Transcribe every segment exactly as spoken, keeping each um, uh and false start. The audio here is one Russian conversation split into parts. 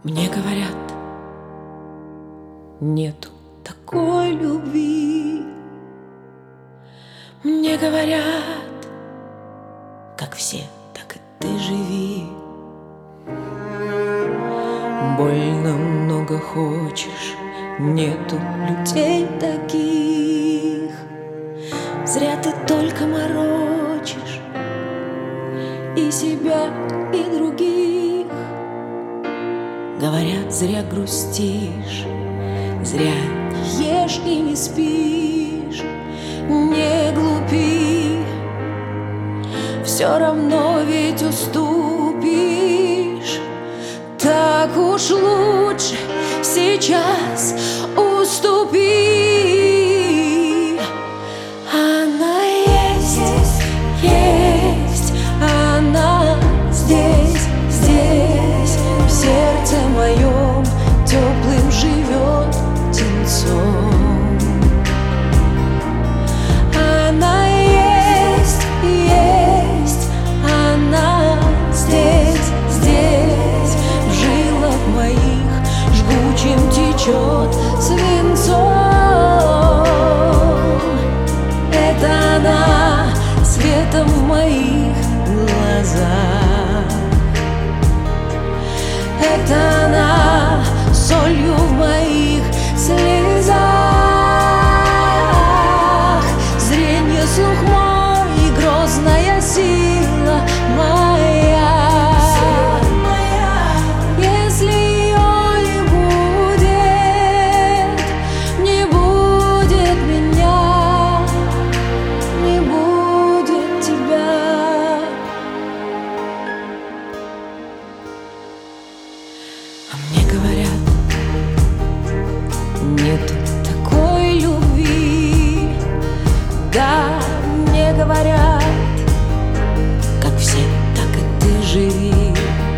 Мне говорят, нету такой любви. Мне говорят, как все, так и ты живи. Больно много хочешь, нету людей таких. Зря ты только морочишь и себя, и других. Говорят, зря грустишь, зря не ешь и не спишь. Не глупи, все равно ведь уступишь. Так уж лучше сейчас уступи. Она есть, есть, она здесь, здесь, в сердце моем теплым живет птенцом. Она есть, есть, она здесь, здесь, в жилах моих жгучим течет свинцом. Это она светом в моих глазах. Это она солью в моих слезах. Зрение, слух мой и грозная сила моя. Если ее не будет, не будет меня, не будет тебя. А мне говорят, нету такой любви. Да, мне говорят, как все, так и ты живи.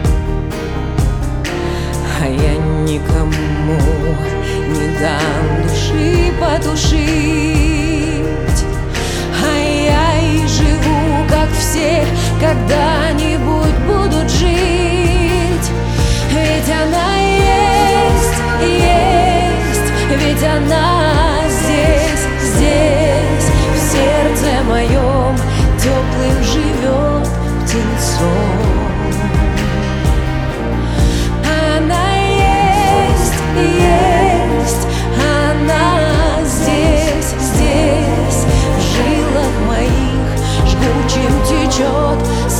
А я никому не дам души потушить. А я и живу, как все, когда-нибудь будут жить. Ведь она есть, есть, ведь она здесь, здесь, в сердце моем теплым живет птенцом. Она есть, есть, она здесь, здесь, в жилах моих жгучим течет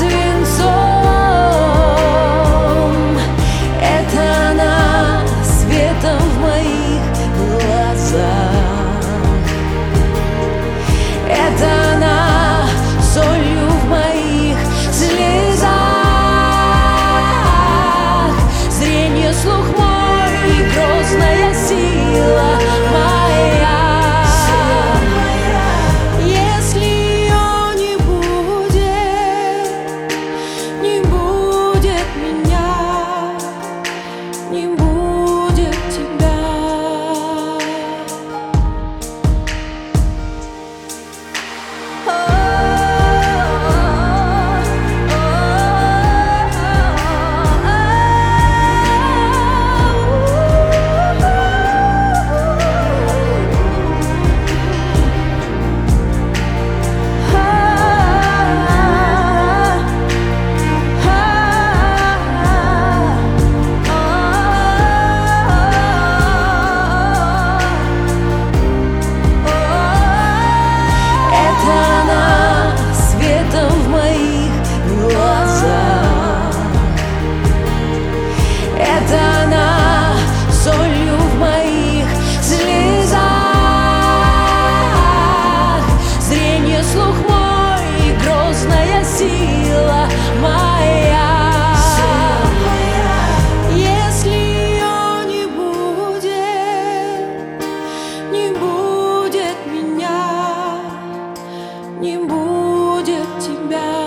свинцом. Это она светом в моих глазах. Это она солью в моих слезах. Зрение, слух мой и грозная сила моя. Если ее не будет, не будет меня, не будет тебя. Это она светом в моих глазах. Это она солью в моих слезах. Зрение, слух мой и грозная сила моя. Если ее не будет, не будет меня, не будет тебя.